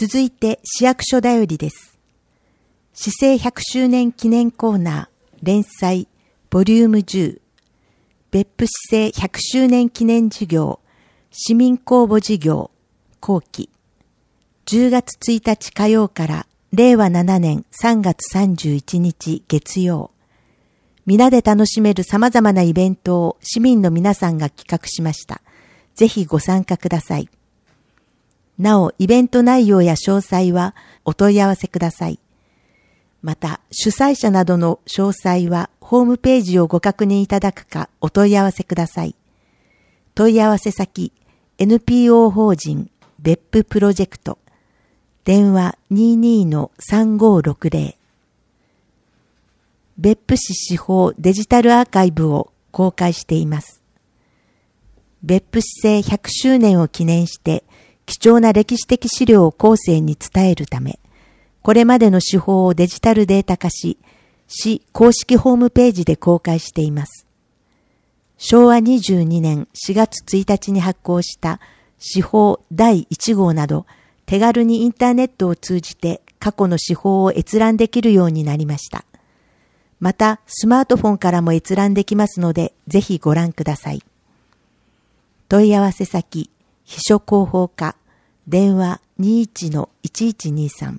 続いて市役所だよりです。市政100周年記念コーナー連載ボリューム10別府市政100周年記念事業市民公募事業後期10月1日火曜から令和7年3月31日月曜、皆で楽しめる様々なイベントを市民の皆さんが企画しました。ぜひご参加ください。なお、イベント内容や詳細はお問い合わせください。また、主催者などの詳細はホームページをご確認いただくかお問い合わせください。問い合わせ先、NPO 法人別府プロジェクト電話 22-3560 別府市司法デジタルアーカイブを公開しています。別府市政100周年を記念して貴重な歴史的資料を後世に伝えるため、これまでの手法をデジタルデータ化し、市公式ホームページで公開しています。昭和22年4月1日に発行した司法第1号など、手軽にインターネットを通じて過去の司法を閲覧できるようになりました。また、スマートフォンからも閲覧できますので、ぜひご覧ください。問い合わせ先、秘書広報課、電話 21-1123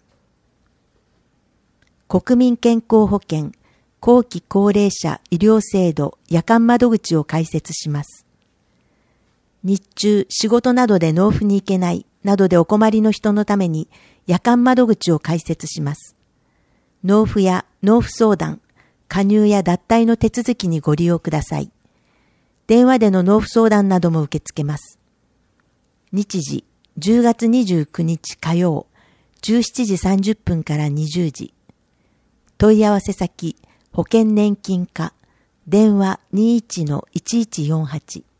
国民健康保険、後期高齢者医療制度夜間窓口を開設します。日中、仕事などで納付に行けないなどでお困りの人のために夜間窓口を開設します。納付や納付相談、加入や脱退の手続きにご利用ください。電話での納付相談なども受け付けます。日時、10月29日火曜、17時30分から20時。問い合わせ先、保険年金課、電話 21-1148。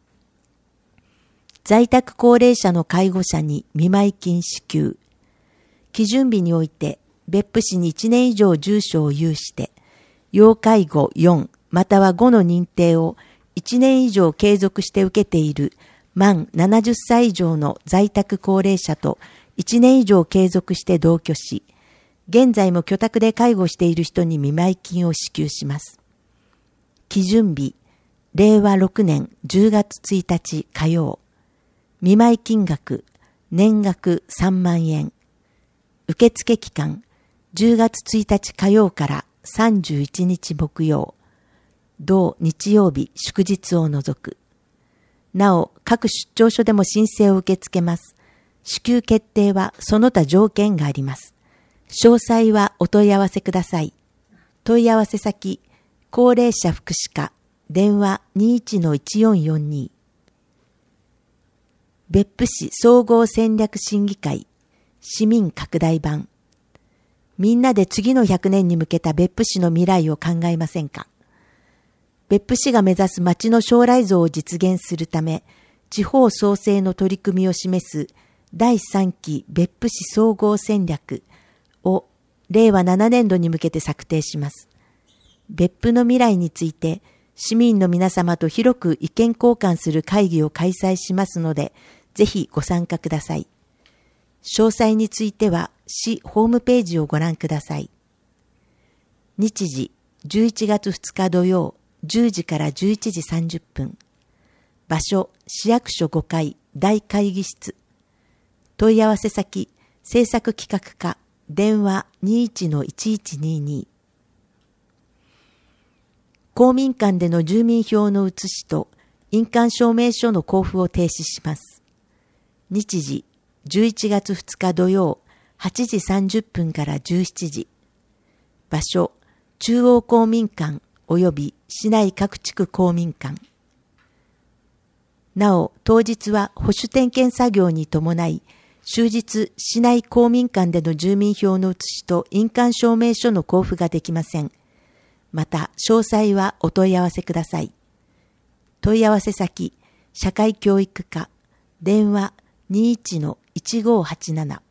在宅高齢者の介護者に見舞い金支給。基準日において、別府市に1年以上住所を有して、要介護4または5の認定を1年以上継続して受けている満70歳以上の在宅高齢者と1年以上継続して同居し、現在も居宅で介護している人に見舞い金を支給します。基準日、令和6年10月1日火曜。見舞い金額、年額3万円。受付期間、10月1日火曜から31日木曜。同日曜日祝日を除く。なお、各出張所でも申請を受け付けます。支給決定はその他条件があります。詳細はお問い合わせください。問い合わせ先、高齢者福祉課、電話 21-1442。別府市総合戦略審議会、市民拡大版。みんなで次の100年に向けた別府市の未来を考えませんか。別府市が目指す町の将来像を実現するため、地方創生の取り組みを示す第3期別府市総合戦略を令和7年度に向けて策定します。別府の未来について市民の皆様と広く意見交換する会議を開催しますので、ぜひご参加ください。詳細については市ホームページをご覧ください。日時11月2日土曜10時から11時30分。場所市役所5階大会議室。問い合わせ先政策企画課電話 21-1122。公民館での住民票の写しと印鑑証明書の交付を停止します。日時11月2日土曜8時30分から17時。場所中央公民館及び市内各地区公民館。なお、当日は保守点検作業に伴い、終日市内公民館での住民票の写しと印鑑証明書の交付ができません。また、詳細はお問い合わせください。問い合わせ先、社会教育課、電話 21-1587。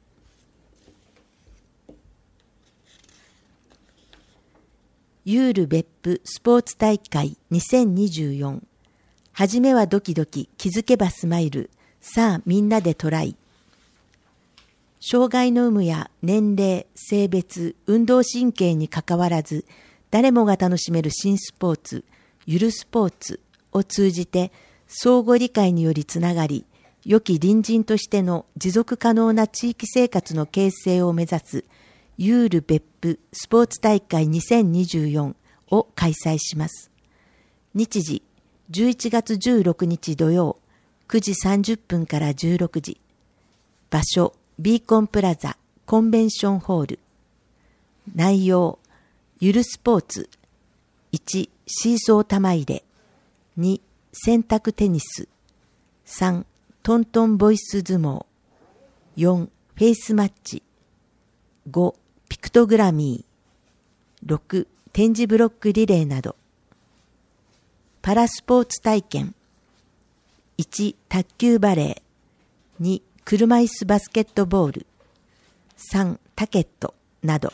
ユール別府スポーツ大会2024。はじめはドキドキ、気づけばスマイル。さあみんなでトライ。 障害の有無や年齢、性別、運動神経にかかわらず、誰もが楽しめる新スポーツ、ゆるスポーツを通じて、相互理解によりつながり、良き隣人としての持続可能な地域生活の形成を目指す、ユール別府スポーツ大会2024を開催します。日時、11月16日土曜、9時30分から16時。場所、ビーコンプラザコンベンションホール。内容、ゆるスポーツ。1、シーソー玉入れ。2、洗濯テニス。3、トントンボイス相撲。4、フェイスマッチ。5、ピクトグラミー。6、点字ブロックリレーなど。パラスポーツ体験。1、卓球バレー。2、車椅子バスケットボール。3、タケットなど。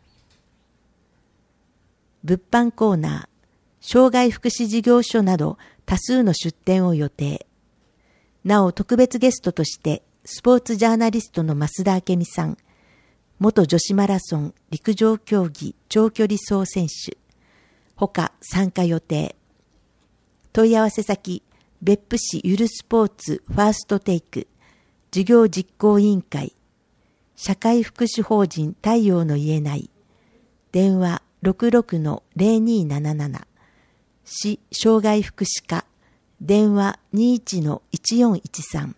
物販コーナー、障害福祉事業所など多数の出展を予定。なお特別ゲストとしてスポーツジャーナリストの増田明美さん、元女子マラソン陸上競技長距離走選手、他参加予定。問い合わせ先、別府市ゆるスポーツファーストテイク事業実行委員会、社会福祉法人太陽の言えない、電話 66-0277、市障害福祉課、電話 21-1413。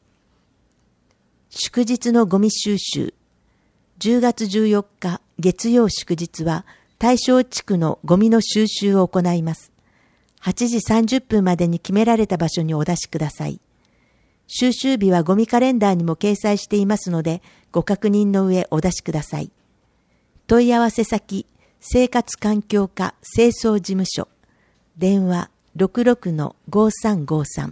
祝日のゴミ収集、10月14日月曜祝日は大正地区のゴミの収集を行います。8時30分までに決められた場所にお出しください。収集日はゴミカレンダーにも掲載していますので、ご確認の上お出しください。問い合わせ先、生活環境課清掃事務所、電話 66-5353。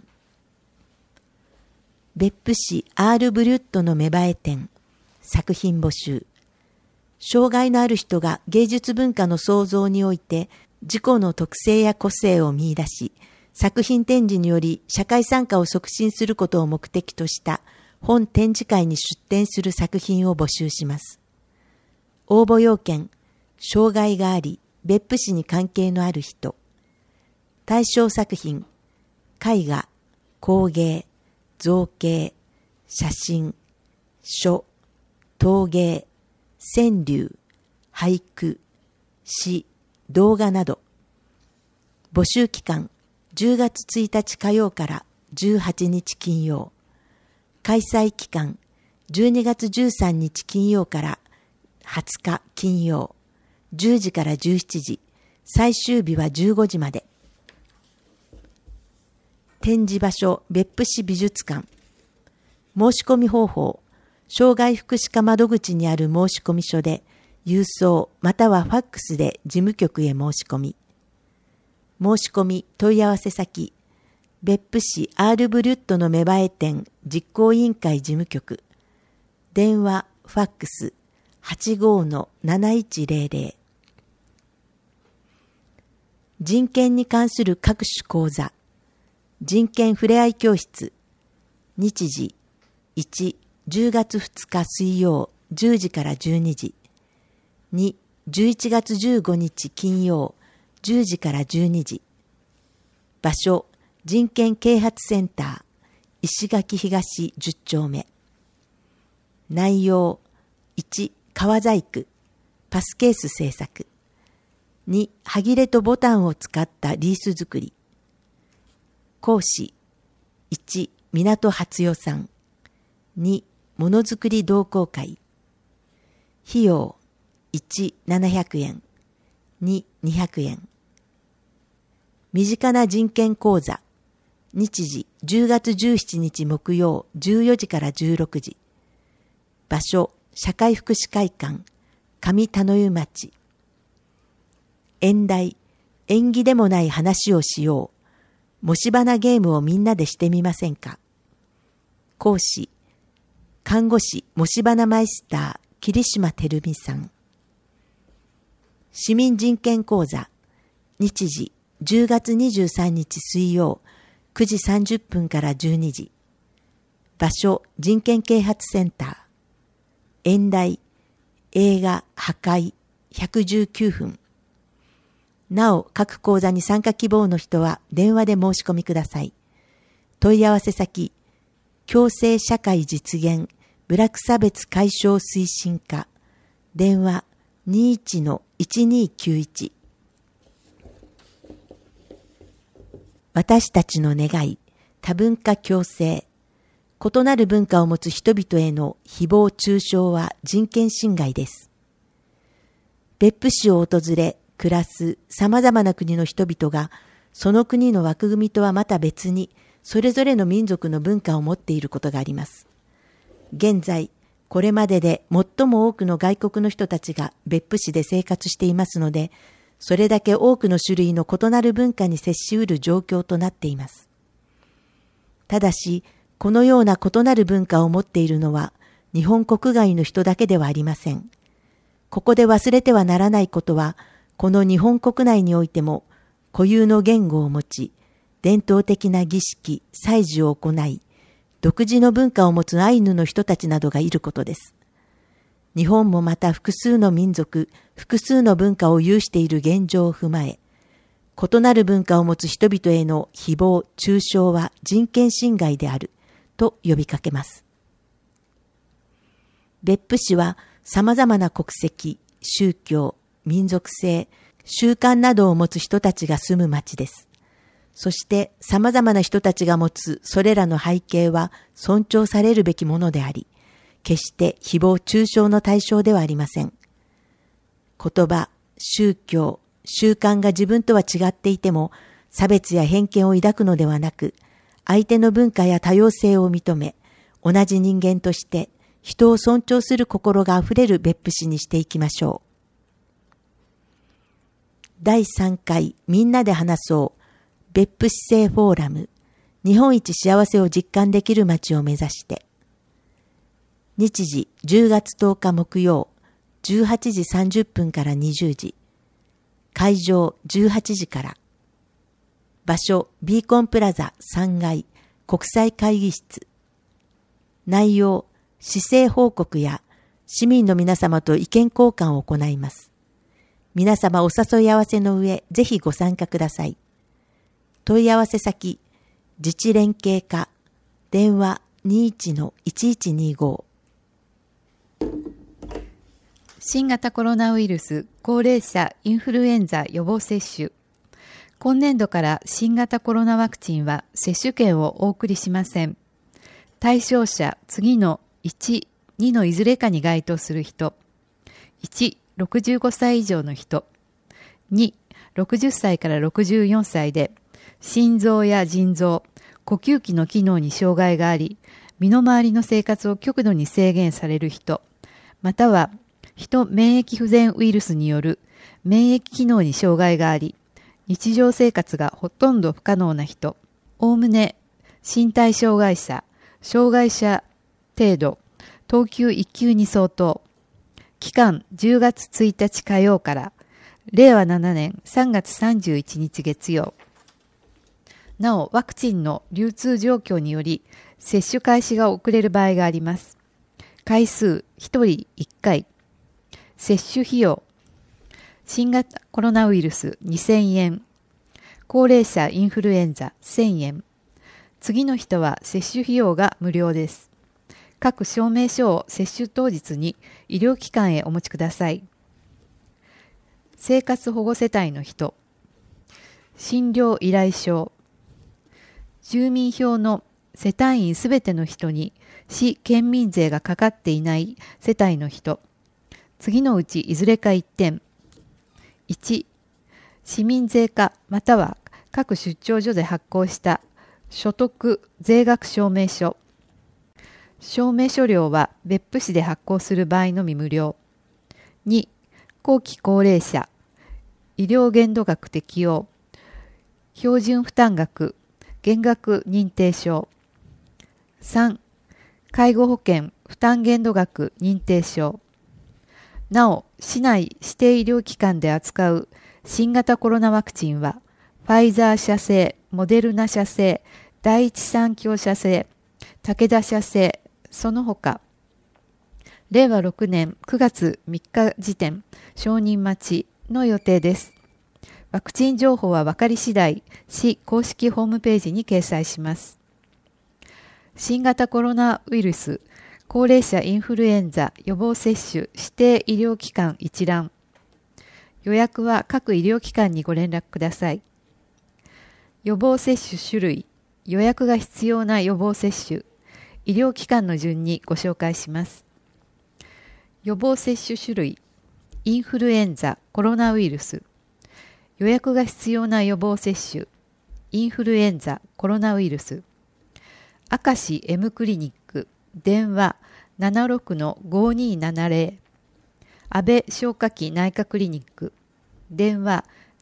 別府市アールブリュットの芽生え展、作品募集。障害のある人が芸術文化の創造において自己の特性や個性を見出し、作品展示により社会参加を促進することを目的とした本展示会に出展する作品を募集します。応募要件、障害があり、別府市に関係のある人。対象作品、絵画、工芸、造形、写真、書、陶芸、川柳、俳句、詩、動画など。募集期間、10月1日火曜から18日金曜。開催期間、12月13日金曜から20日金曜。10時から17時、最終日は15時まで。展示場所、別府市美術館。申し込み方法、障害福祉課窓口にある申し込み書で、郵送またはファックスで事務局へ申し込み。申し込み問い合わせ先、別府市アールブリュットの芽生え展実行委員会事務局。電話、ファックス 85-7100。人権に関する各種講座。人権ふれあい教室。日時1、10月2日水曜10時から12時。2、11月15日金曜10時から12時。場所、人権啓発センター、石垣東10丁目。内容、1、革細工、パスケース製作。2、歯切れとボタンを使ったリース作り。講師、1、港初代さん。2、ものづくり同好会。費用、1、700円。2、200円。身近な人権講座。日時、10月17日木曜、14時から16時。場所、社会福祉会館、上田の湯町。演題、縁起でもない話をしよう。もし花ゲームをみんなでしてみませんか。講師、看護師もし花マイスター、桐島照美さん。市民人権講座。日時、10月23日水曜、9時30分から12時。場所、人権啓発センター。 演題、映画破壊119分。なお、各講座に参加希望の人は電話で申し込みください。問い合わせ先、共生社会実現部落差別解消推進課、電話 21-1291。私たちの願い、多文化共生。異なる文化を持つ人々への誹謗中傷は人権侵害です。別府市を訪れ暮らす様々な国の人々が、その国の枠組みとはまた別に、それぞれの民族の文化を持っていることがあります。現在、これまでで最も多くの外国の人たちが別府市で生活していますので、それだけ多くの種類の異なる文化に接しうる状況となっています。ただし、このような異なる文化を持っているのは、日本国外の人だけではありません。ここで忘れてはならないことは、この日本国内においても、固有の言語を持ち、伝統的な儀式、祭事を行い、独自の文化を持つアイヌの人たちなどがいることです。日本もまた複数の民族、複数の文化を有している現状を踏まえ、異なる文化を持つ人々への誹謗・中傷は人権侵害であると呼びかけます。別府市は様々な国籍、宗教、民族性、習慣などを持つ人たちが住む町です。そして様々な人たちが持つそれらの背景は尊重されるべきものであり、決して誹謗中傷の対象ではありません。言葉、宗教、習慣が自分とは違っていても、差別や偏見を抱くのではなく、相手の文化や多様性を認め、同じ人間として人を尊重する心があふれる別府市にしていきましょう。第3回みんなで話そう別府市政フォーラム、日本一幸せを実感できる街を目指して。日時10月10日木曜、18時30分から20時。会場18時から。場所ビーコンプラザ3階国際会議室。内容市政報告や市民の皆様と意見交換を行います。皆様お誘い合わせの上、ぜひご参加ください。問い合わせ先、自治連携課、電話 21-1125。 新型コロナウイルス高齢者インフルエンザ予防接種。今年度から新型コロナワクチンは接種券をお送りしません。対象者次の1、2のいずれかに該当する人。1、65歳以上の人。2、60歳から64歳で、心臓や腎臓、呼吸器の機能に障害があり、身の回りの生活を極度に制限される人、または、人免疫不全ウイルスによる免疫機能に障害があり、日常生活がほとんど不可能な人、おおむね身体障害者、障害者程度、等級1級に相当、期間10月1日火曜から、令和7年3月31日月曜。なお、ワクチンの流通状況により、接種開始が遅れる場合があります。回数1人1回。接種費用。新型コロナウイルス2000円。高齢者インフルエンザ1000円。次の人は接種費用が無料です。各証明書を接種当日に医療機関へお持ちください。生活保護世帯の人。診療依頼書。住民票の世帯員すべての人に市県民税がかかっていない世帯の人。次のうちいずれか1点。1、市民税課または各出張所で発行した所得税額証明書。証明書料は別府市で発行する場合のみ無料。2、後期高齢者。医療限度額適用。標準負担額。減額認定証。3、介護保険負担限度額認定証。なお、市内指定医療機関で扱う新型コロナワクチンは、ファイザー社製、モデルナ社製、第一三共社製、武田社製、その他、 令和6年9月3日時点、承認待ちの予定です。ワクチン情報は分かり次第、市公式ホームページに掲載します。新型コロナウイルス、高齢者インフルエンザ予防接種指定医療機関一覧。予約は各医療機関にご連絡ください。予防接種種類、予約が必要な予防接種、医療機関の順にご紹介します。予防接種種類、インフルエンザ、コロナウイルス。予約が必要な予防接種、インフルエンザ、コロナウイルス。明石 M クリニック、電話 76-5270。安倍消化器内科クリニック、電話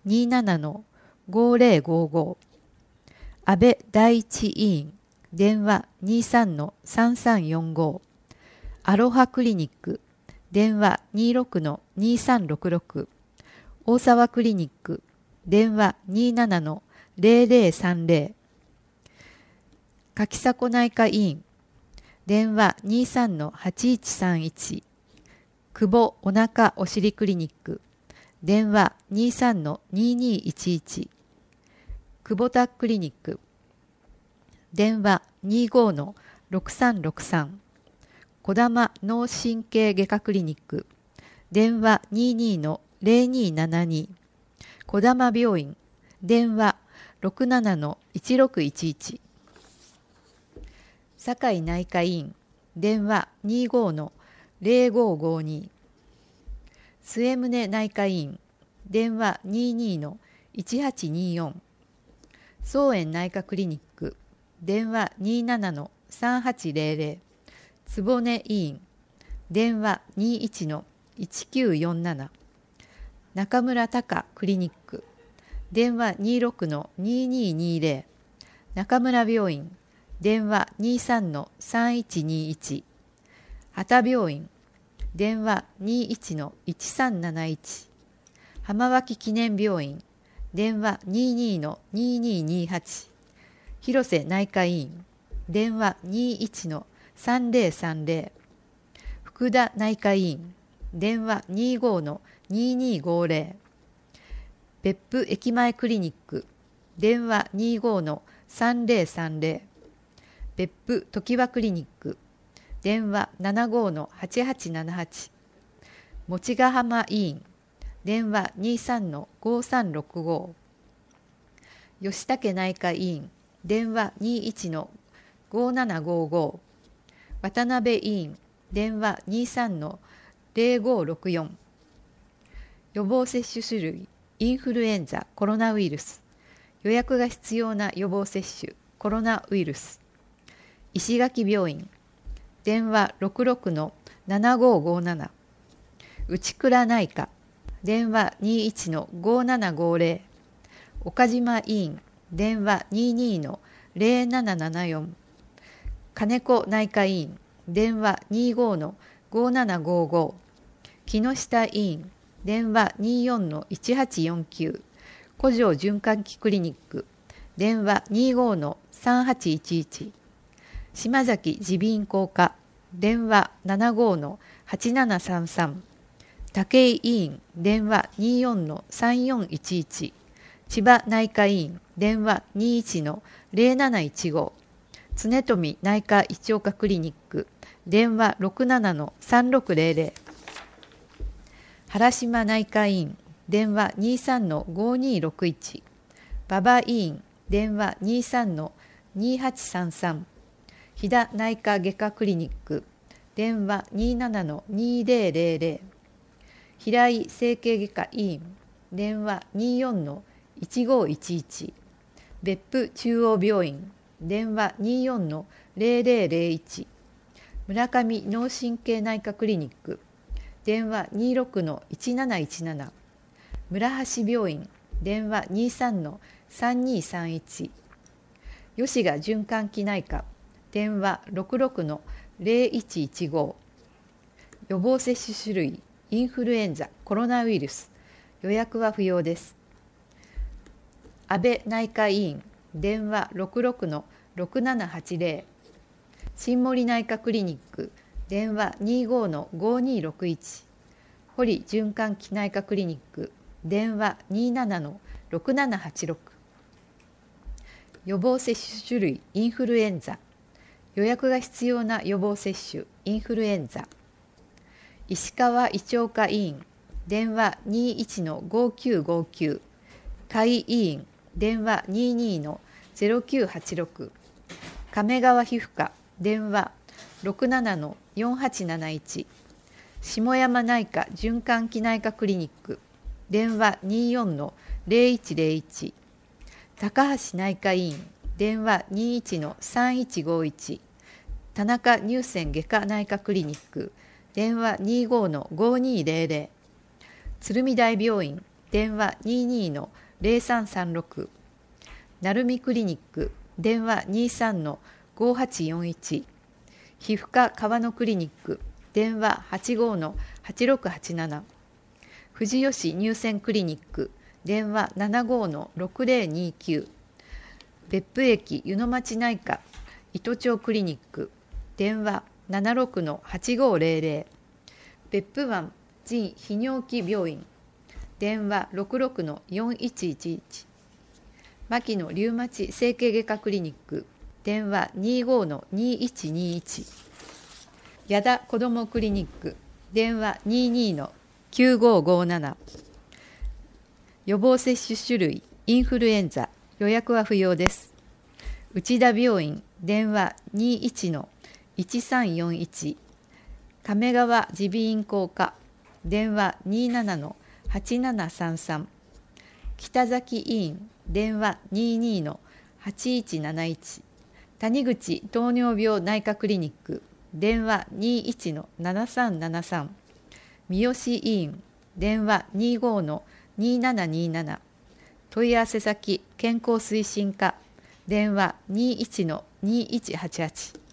27-5055。安倍第一医院、電話 23-3345。アロハクリニック、電話 26-2366。大沢クリニック、電話 27-0030。柿迫内科医院、電話 23-8131。久保お腹お尻クリニック、電話 23-2211。久保田クリニック、電話 25-6363。児玉脳神経外科クリニック、電話 22-0272。児玉病院、電話 67-1611。堺内科医院、電話 25-0552。末宗内科医院、電話 22-1824。総園内科クリニック、電話 27-3800。坪根医院、電話 21-1947。中村隆クリニック、電話 26-2220。中村病院、電話 23-3121。畑病院、電話 21-1371。浜脇記念病院、電話 22-2228。広瀬内科医院、電話 21-3030。福田内科医院、電話 25-2250。別府駅前クリニック、電話 25-3030。別府常盤クリニック、電話 75-8878。持ヶ浜医院、電話 23-5365。吉武内科医院、電話 21-5755。渡辺医院、電話 23-0564。予防接種種類、インフルエンザ、コロナウイルス。予約が必要な予防接種、コロナウイルス。石垣病院、電話 66-7557。内倉内科、電話 21-5750。岡島医院、電話 22-0774。金子内科医院、電話 25-5755。木下医院、電話 24-1849。古城循環器クリニック、電話 25-3811。島崎耳鼻咽喉科、電話 75-8733。武井医院、電話 24-3411。千葉内科医院、電話 21-0715。常富内科胃腸科クリニック、電話 67-3600。原島内科医院、電話 23-5261。馬場医院、電話 23-2833。飛騨内科外科クリニック、電話 27-2000。平井整形外科医院、電話 24-1511。別府中央病院、電話 24-0001。村上脳神経内科クリニック、電話 26-1717。村橋病院、電話 23-3231。吉賀循環器内科、電話 66-0115。予防接種種類、インフルエンザ、コロナウイルス。予約は不要です。安倍内科医院、電話 66-6780。新森内科クリニック、 電話 25-5261 堀循環器内科クリニック電話 27-6786 予防接種種類インフルエンザ予約が必要な予防接種インフルエンザ石川胃腸科医院電話 21-5959 会医院電話 22-0986 亀川皮膚科電話 67-4871 下山内科循環器内科クリニック電話 24-0101 高橋内科医院電話 21-3151 田中乳腺外科内科クリニック電話 25-5200 鶴見大病院電話 22-0336 鳴海クリニック電話 23-5841 皮膚科川野クリニック電話 85-8687 富士吉乳腺クリニック電話 75-6029 別府駅湯の町内科糸町クリニック電話 76-8500 別府湾腎泌尿器病院電話 66-4111 牧野リウマチ整形外科クリニック電話 25-2121 矢田子どもクリニック電話 22-9557 予防接種種類インフルエンザ予約は不要です内田病院電話 21-1341 亀川耳鼻咽喉科電話 27-8733 北崎医院電話 22-8171 谷口糖尿病内科クリニック電話 21-7373 三好医院電話 25-2727 問い合わせ先健康推進課電話 21-2188